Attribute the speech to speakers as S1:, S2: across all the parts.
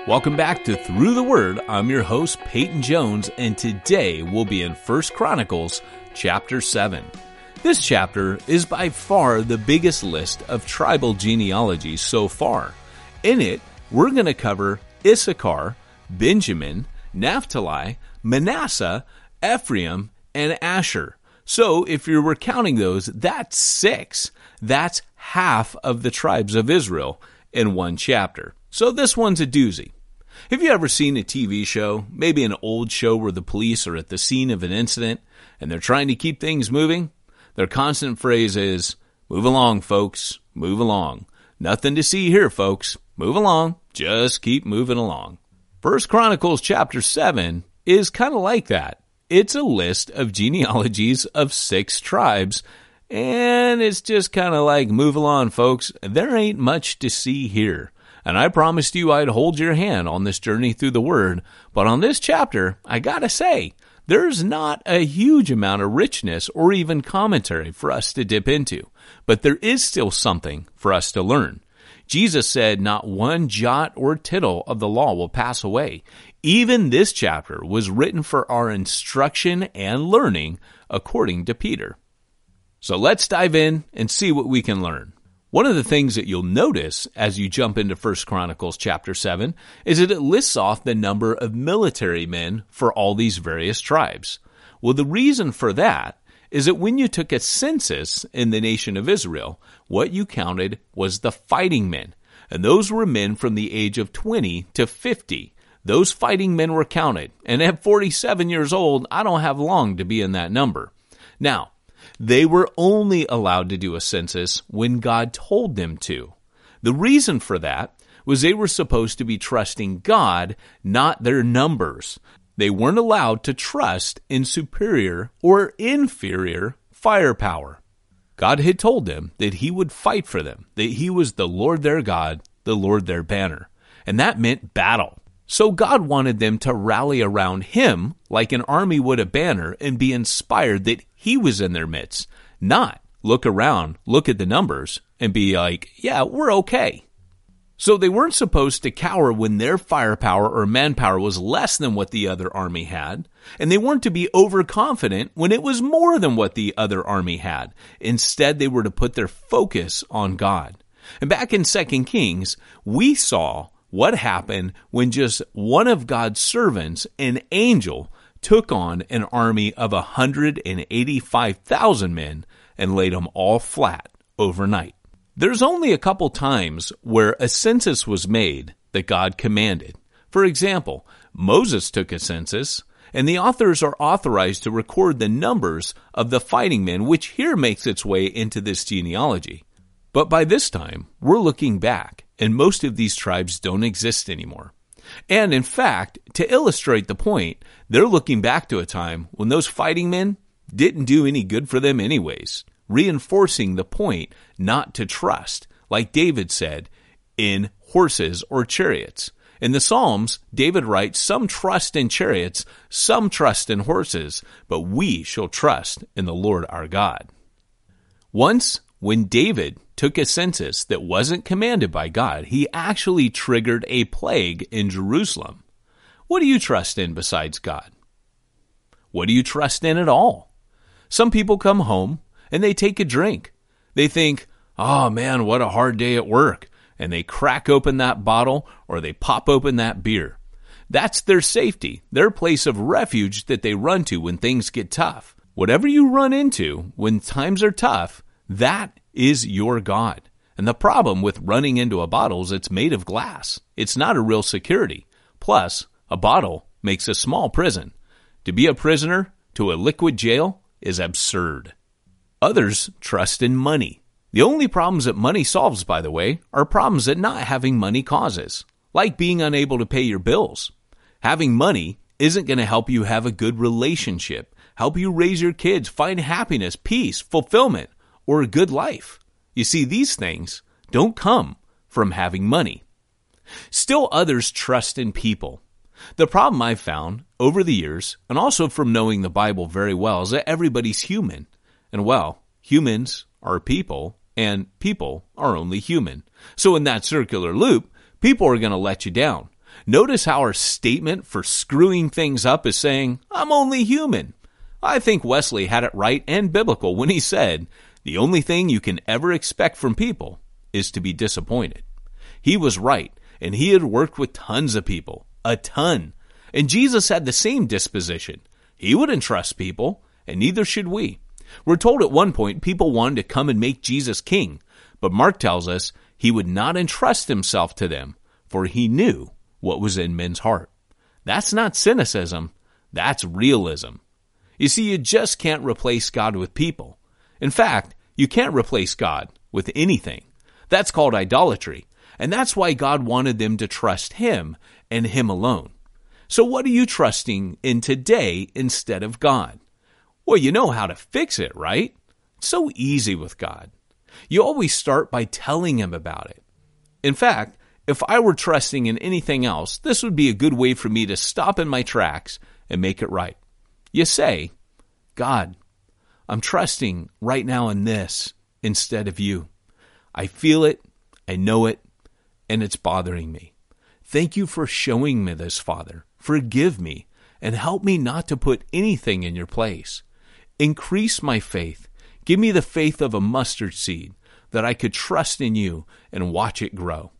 S1: Welcome back to Through the Word. I'm your host, Peyton Jones, and today we'll be in 1 Chronicles chapter 7. This chapter is by far the biggest list of tribal genealogies so far. In it, we're going to cover Issachar, Benjamin, Naphtali, Manasseh, Ephraim, and Asher. So if you were counting those, that's 6. That's half of the tribes of Israel in one chapter. So this one's a doozy. Have you ever seen a TV show, maybe an old show where the police are at the scene of an incident and they're trying to keep things moving? Their constant phrase is, "Move along, folks, move along. Nothing to see here, folks. Move along. Just keep moving along." 1 Chronicles chapter 7 is kind of like that. It's a list of genealogies of 6 tribes, and it's just kind of like, move along, folks. There ain't much to see here. And I promised you I'd hold your hand on this journey through the Word, but on this chapter, I gotta say, there's not a huge amount of richness or even commentary for us to dip into, but there is still something for us to learn. Jesus said not one jot or tittle of the law will pass away. Even this chapter was written for our instruction and learning, according to Peter. So let's dive in and see what we can learn. One of the things that you'll notice as you jump into 1 Chronicles chapter 7 is that it lists off the number of military men for all these various tribes. Well, the reason for that is that when you took a census in the nation of Israel, what you counted was the fighting men. And those were men from the age of 20 to 50. Those fighting men were counted. And at 47 years old, I don't have long to be in that number. Now, they were only allowed to do a census when God told them to. The reason for that was they were supposed to be trusting God, not their numbers. They weren't allowed to trust in superior or inferior firepower. God had told them that He would fight for them, that He was the Lord their God, the Lord their banner. And that meant battle. So God wanted them to rally around Him like an army would a banner and be inspired that He was in their midst, not look around, look at the numbers, and be like, yeah, we're okay. So they weren't supposed to cower when their firepower or manpower was less than what the other army had, and they weren't to be overconfident when it was more than what the other army had. Instead, they were to put their focus on God. And back in 2 Kings, we saw what happened when just one of God's servants, an angel, took on an army of 185,000 men and laid them all flat overnight. There's only a couple times where a census was made that God commanded. For example, Moses took a census, and the authors are authorized to record the numbers of the fighting men, which here makes its way into this genealogy. But by this time, we're looking back, and most of these tribes don't exist anymore. And in fact, to illustrate the point, they're looking back to a time when those fighting men didn't do any good for them anyways, reinforcing the point not to trust, like David said, in horses or chariots. In the Psalms, David writes, "Some trust in chariots, some trust in horses, but we shall trust in the Lord our God." Once, when David took a census that wasn't commanded by God, he actually triggered a plague in Jerusalem. What do you trust in besides God? What do you trust in at all? Some people come home and they take a drink. They think, oh man, what a hard day at work. And they crack open that bottle or they pop open that beer. That's their safety, their place of refuge that they run to when things get tough. Whatever you run into when times are tough, that is your God. And the problem with running into a bottle is it's made of glass. It's not a real security. Plus, a bottle makes a small prison. To be a prisoner to a liquid jail is absurd. Others trust in money. The only problems that money solves, by the way, are problems that not having money causes, like being unable to pay your bills. Having money isn't going to help you have a good relationship, help you raise your kids, find happiness, peace, fulfillment, or a good life. You see, these things don't come from having money. Still others trust in people. The problem I've found over the years, and also from knowing the Bible very well, is that everybody's human. And well, humans are people, and people are only human. So in that circular loop, people are going to let you down. Notice how our statement for screwing things up is saying, I'm only human. I think Wesley had it right and biblical when he said, the only thing you can ever expect from people is to be disappointed. He was right, and he had worked with tons of people, a ton. And Jesus had the same disposition. He wouldn't trust people, and neither should we. We're told at one point people wanted to come and make Jesus king, but Mark tells us he would not entrust himself to them, for he knew what was in men's heart. That's not cynicism, that's realism. You see, you just can't replace God with people. In fact, you can't replace God with anything. That's called idolatry, and that's why God wanted them to trust Him and Him alone. So what are you trusting in today instead of God? Well, you know how to fix it, right? It's so easy with God. You always start by telling Him about it. In fact, if I were trusting in anything else, this would be a good way for me to stop in my tracks and make it right. You say, God, I'm trusting right now in this instead of you. I feel it, I know it, and it's bothering me. Thank you for showing me this, Father. Forgive me and help me not to put anything in your place. Increase my faith. Give me the faith of a mustard seed that I could trust in you and watch it grow.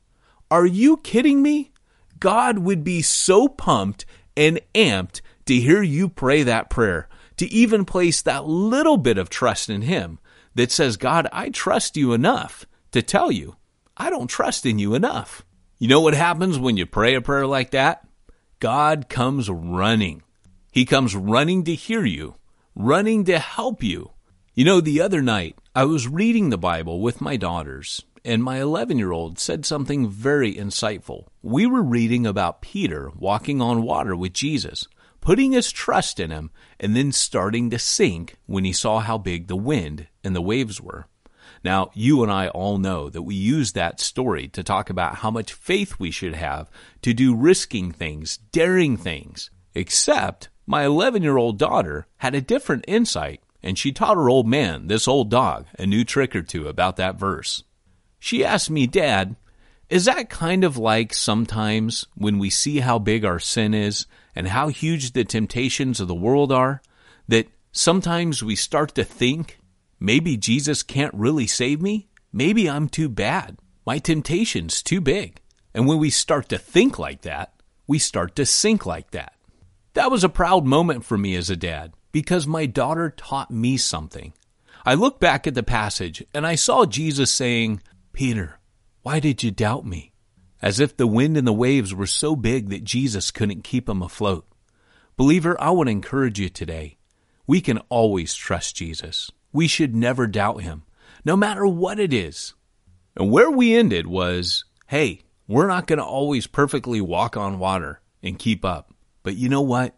S1: Are you kidding me? God would be so pumped and amped to hear you pray that prayer, to even place that little bit of trust in Him that says, God, I trust you enough to tell you, I don't trust in you enough. You know what happens when you pray a prayer like that? God comes running. He comes running to hear you, running to help you. You know, the other night, I was reading the Bible with my daughters, and my 11-year-old said something very insightful. We were reading about Peter walking on water with Jesus, putting his trust in Him, and then starting to sink when he saw how big the wind and the waves were. Now, you and I all know that we use that story to talk about how much faith we should have to do risking things, daring things. Except my 11-year-old daughter had a different insight, and she taught her old man, this old dog, a new trick or two about that verse. She asked me, Dad, is that kind of like sometimes when we see how big our sin is and how huge the temptations of the world are, that sometimes we start to think, maybe Jesus can't really save me? Maybe I'm too bad. My temptation's too big. And when we start to think like that, we start to sink like that. That was a proud moment for me as a dad, because my daughter taught me something. I looked back at the passage and I saw Jesus saying, Peter, why did you doubt me? As if the wind and the waves were so big that Jesus couldn't keep them afloat. Believer, I want to encourage you today. We can always trust Jesus. We should never doubt Him, no matter what it is. And where we ended was, hey, we're not going to always perfectly walk on water and keep up. But you know what?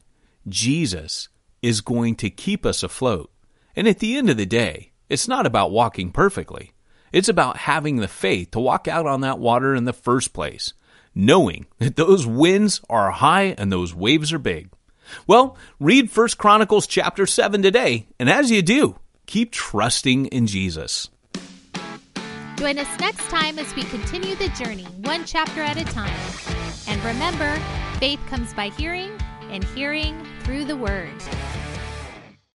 S1: Jesus is going to keep us afloat. And at the end of the day, it's not about walking perfectly. It's about having the faith to walk out on that water in the first place, knowing that those winds are high and those waves are big. Well, read 1 Chronicles chapter 7 today, and as you do, keep trusting in Jesus.
S2: Join us next time as we continue the journey, one chapter at a time. And remember, faith comes by hearing, and hearing through the Word.